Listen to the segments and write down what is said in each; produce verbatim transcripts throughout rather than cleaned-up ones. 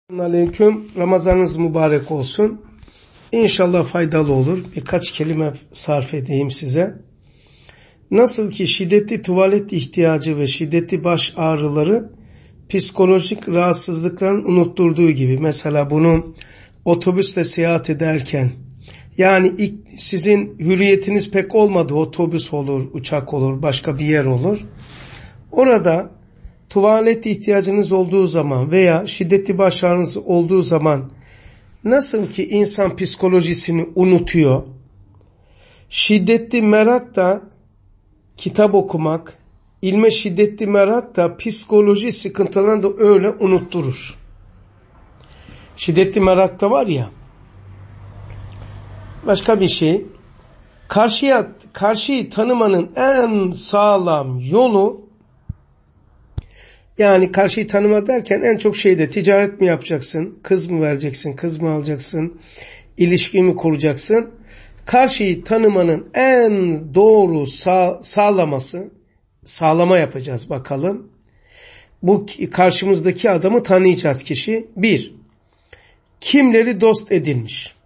Aleyküm. Ramazanınız mübarek olsun. İnşallah faydalı olur. Birkaç kelime sarf edeyim size. Nasıl ki şiddetli tuvalet ihtiyacı ve şiddetli baş ağrıları psikolojik rahatsızlıkların unutturduğu gibi, mesela bunu otobüsle seyahat ederken, yani ilk, sizin hürriyetiniz pek olmadı, otobüs olur, uçak olur, başka bir yer olur. Orada tuvalet ihtiyacınız olduğu zaman veya şiddetli baş ağrınız olduğu zaman nasıl ki insan psikolojisini unutuyor, şiddetli merak da kitap okumak, ilme şiddetli merak da psikoloji sıkıntılarını da öyle unutturur. Şiddetli merak da var ya, başka bir şey, karşıya, karşıyı tanımanın en sağlam yolu, yani karşıyı tanıma derken en çok şeyde ticaret mi yapacaksın, kız mı vereceksin, kız mı alacaksın, ilişki mi kuracaksın? Karşıyı tanımanın en doğru sağ, sağlaması, sağlama yapacağız bakalım. Bu karşımızdaki adamı tanıyacağız kişi. Bir, kimleri dost edinmiş?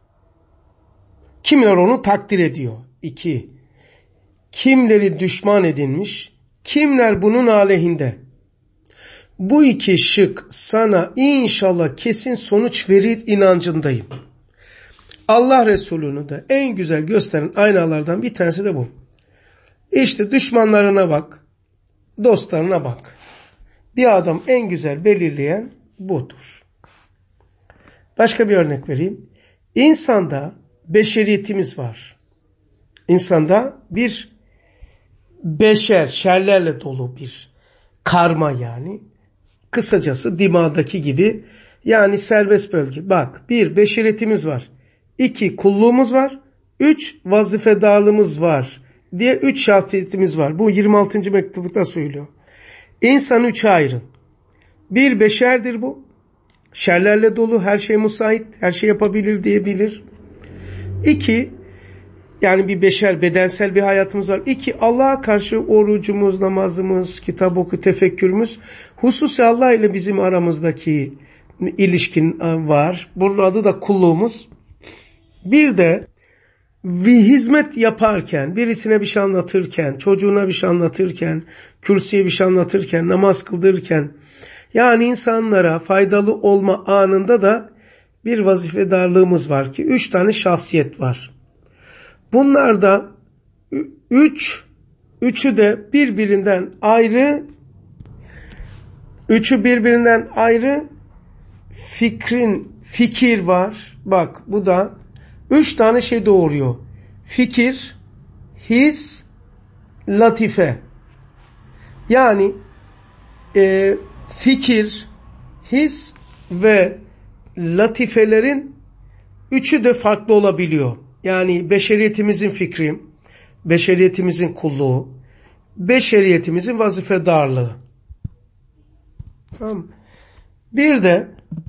Kimler onu takdir ediyor? İki, kimleri düşman edinmiş? Kimler bunun aleyhinde? Bu iki şık sana inşallah kesin sonuç verir inancındayım. Allah Resulü'nü de en güzel gösteren aynalardan bir tanesi de bu. İşte düşmanlarına bak, dostlarına bak. Bir adam en güzel belirleyen budur. Başka bir örnek vereyim. İnsanda beşeriyetimiz var. İnsanda bir beşer, şerlerle dolu bir karma yani. Kısacası dimağdaki gibi, yani serbest bölge. Bak, bir beşeriyetimiz var. İki kulluğumuz var. Üç vazifedarlığımız var diye üç şahsiyetimiz var. Bu yirmi altıncı mektupta söylüyor. İnsan üçe ayrı. Bir beşerdir bu. Şerlerle dolu, her şey müsait, her şey yapabilir diyebilir. İki, yani bir beşer, bedensel bir hayatımız var. İki, Allah'a karşı orucumuz, namazımız, kitap oku, tefekkürümüz, hususi Allah ile bizim aramızdaki ilişkin var. Bunun adı da kulluğumuz. Bir de bir hizmet yaparken, birisine bir şey anlatırken, çocuğuna bir şey anlatırken, kürsüye bir şey anlatırken, namaz kıldırırken, yani insanlara faydalı olma anında da bir vazifedarlığımız var ki, üç tane şahsiyet var. Bunlarda üç, üçü de birbirinden ayrı, üçü birbirinden ayrı fikrin, fikir var. Bak, bu da üç tane şey doğuruyor. Fikir, his, latife. Yani e, fikir, his ve latifelerin üçü de farklı olabiliyor. Yani beşeriyetimizin fikri, beşeriyetimizin kulluğu, beşeriyetimizin vazifedarlığı. Tamam. Bir de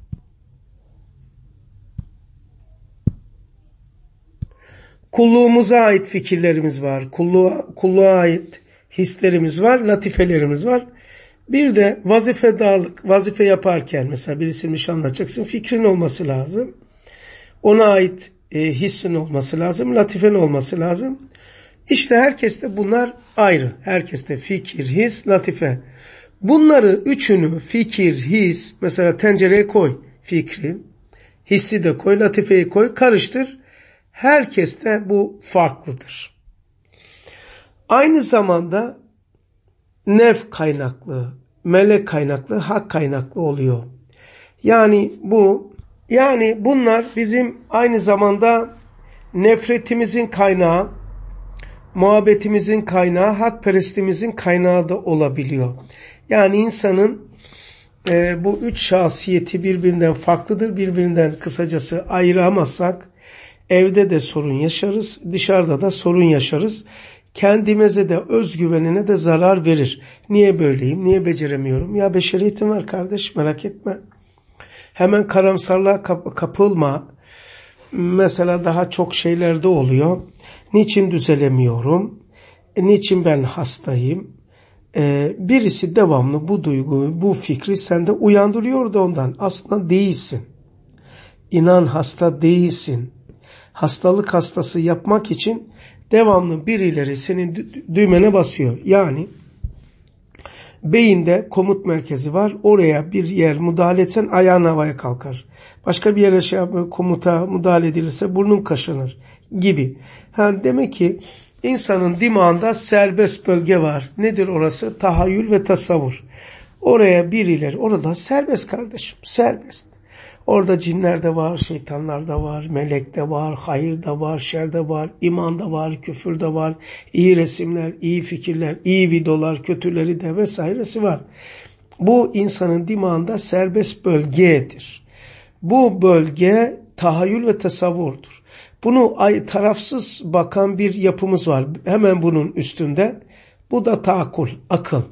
kulluğumuza ait fikirlerimiz var. Kulluğa, kulluğa ait hislerimiz var, latifelerimiz var. Bir de vazifedarlık, vazife yaparken mesela birisini bir şey anlatacaksın, fikrin olması lazım. Ona ait e, hissin olması lazım, latifen olması lazım. İşte herkeste bunlar ayrı. Herkeste fikir, his, latife. Bunları üçünü, fikir, his, mesela tencereye koy fikri, hissi de koy, latifeyi koy, karıştır. Herkeste bu farklıdır. Aynı zamanda nef kaynaklı, melek kaynaklı, hak kaynaklı oluyor. Yani bu, yani bunlar bizim aynı zamanda nefretimizin kaynağı, muhabbetimizin kaynağı, hakperestimizin kaynağı da olabiliyor. Yani insanın e, bu üç şahsiyeti birbirinden farklıdır. Birbirinden kısacası ayıramazsak evde de sorun yaşarız, dışarıda da sorun yaşarız. Kendimize de, özgüvenine de zarar verir. Niye böyleyim, niye beceremiyorum? Ya beşeriyetim var kardeş, merak etme. Hemen karamsarlığa kap- kapılma. Mesela daha çok şeylerde oluyor. Niçin düzelemiyorum? E, niçin ben hastayım? Ee, birisi devamlı bu duyguyu, bu fikri sende uyandırıyor da ondan. Aslında değilsin. İnan, hasta değilsin. Hastalık hastası yapmak için devamlı birileri senin dü- düğmene basıyor. Yani beyinde komut merkezi var. Oraya bir yer müdahale etsen ayağın havaya kalkar. Başka bir yere şey yapma, komuta müdahale edilirse burnun kaşınır gibi. Ha, demek ki insanın dimağında serbest bölge var. Nedir orası? Tahayyül ve tasavvur. Oraya birileri, orada serbest kardeşim, serbest. Orada cinler de var, şeytanlar da var, melek de var, hayır da var, şer de var, iman da var, küfür de var, iyi resimler, iyi fikirler, iyi videolar, kötüleri de vesairesi var. Bu insanın dimağında serbest bölgedir. Bu bölge tahayyül ve tasavvurdur. Bunu ay, tarafsız bakan bir yapımız var. Hemen bunun üstünde. Bu da taakkul, akıl.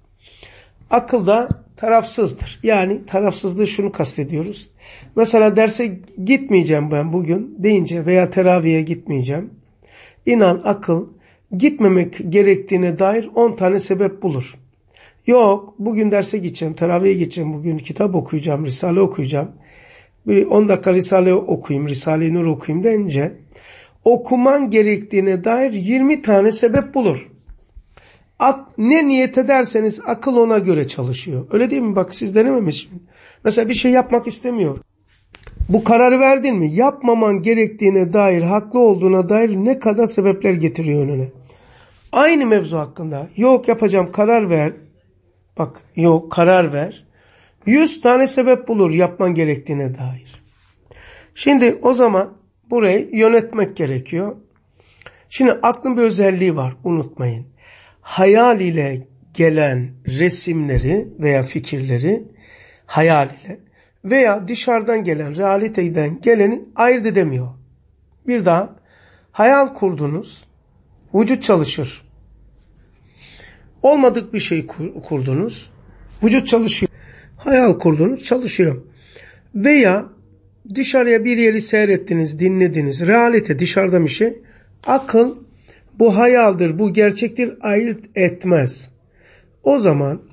Akıl da tarafsızdır. Yani tarafsızlığı şunu kastediyoruz. Mesela derse gitmeyeceğim ben bugün deyince veya teraviye gitmeyeceğim. İnan akıl gitmemek gerektiğine dair on tane sebep bulur. Yok, bugün derse gideceğim, teraviye gideceğim, bugün kitap okuyacağım, Risale okuyacağım. Bir on dakika Risale okuyayım, Risale-i Nur okuyayım deyince okuman gerektiğine dair yirmi tane sebep bulur. Ak, ne niyet ederseniz akıl ona göre çalışıyor. Öyle değil mi? Bak siz denememiş. Mesela bir şey yapmak istemiyor. Bu kararı verdin mi? Yapmaman gerektiğine dair, haklı olduğuna dair ne kadar sebepler getiriyor önüne. Aynı mevzu hakkında. Yok yapacağım, karar ver. Bak yok, karar ver. Yüz tane sebep bulur yapman gerektiğine dair. Şimdi o zaman burayı yönetmek gerekiyor. Şimdi aklın bir özelliği var, unutmayın. Hayal ile gelen resimleri veya fikirleri hayal ile veya dışarıdan gelen, realiteden geleni ayırt edemiyor. Bir daha hayal kurdunuz, vücut çalışır. Olmadık bir şey kurdunuz, vücut çalışıyor. Hayal kurdunuz, çalışıyor. Veya dışarıya bir yeri seyrettiniz, dinlediniz, realite dışarıda bir şey, akıl bu hayaldir, bu gerçektir ayırt etmez. O zaman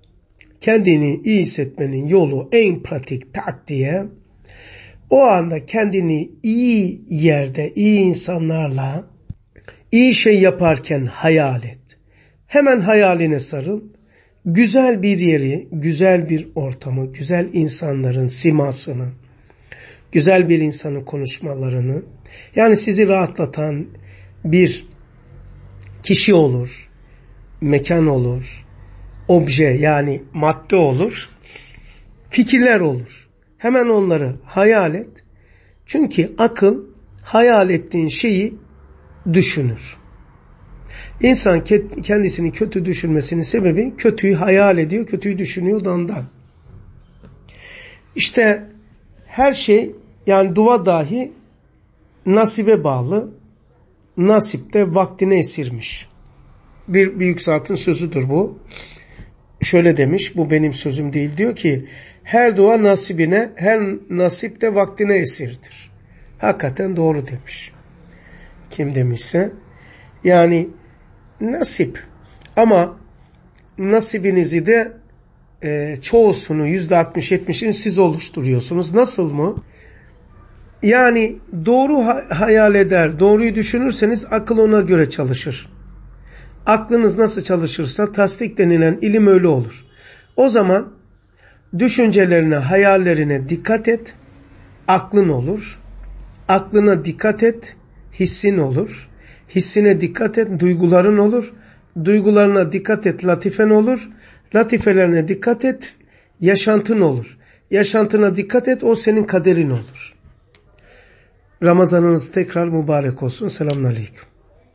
kendini iyi hissetmenin yolu en pratik taktiğe, o anda kendini iyi yerde, iyi insanlarla, iyi şey yaparken hayal et. Hemen hayaline sarıl. Güzel bir yeri, güzel bir ortamı, güzel insanların simasını, güzel bir insanın konuşmalarını, yani sizi rahatlatan bir kişi olur, mekan olur, obje yani madde olur, fikirler olur. Hemen onları hayal et. Çünkü akıl hayal ettiğin şeyi düşünür. İnsan kendisini kötü düşünmesinin sebebi kötüyü hayal ediyor, kötüyü düşünüyor da ondan. İşte her şey, yani dua dahi nasibe bağlı. Nasip de vaktine esirmiş. Bir büyük zatın sözüdür bu. Şöyle demiş, bu benim sözüm değil, diyor ki her dua nasibine, her nasip de vaktine esirdir. Hakikaten doğru demiş. Kim demişse. Yani nasip, ama nasibinizi de e, çoğusunu yüzde altmış yetmişini siz oluşturuyorsunuz. Nasıl mı? Yani doğru ha- hayal eder, doğruyu düşünürseniz akıl ona göre çalışır. Aklınız nasıl çalışırsa tasdik denilen ilim öyle olur. O zaman düşüncelerine, hayallerine dikkat et, aklın olur. Aklına dikkat et, hissin olur. Hissine dikkat et, duyguların olur. Duygularına dikkat et, latifen olur. Latifelerine dikkat et, yaşantın olur. Yaşantına dikkat et, o senin kaderin olur. Ramazanınız tekrar mübarek olsun. Selamünaleyküm.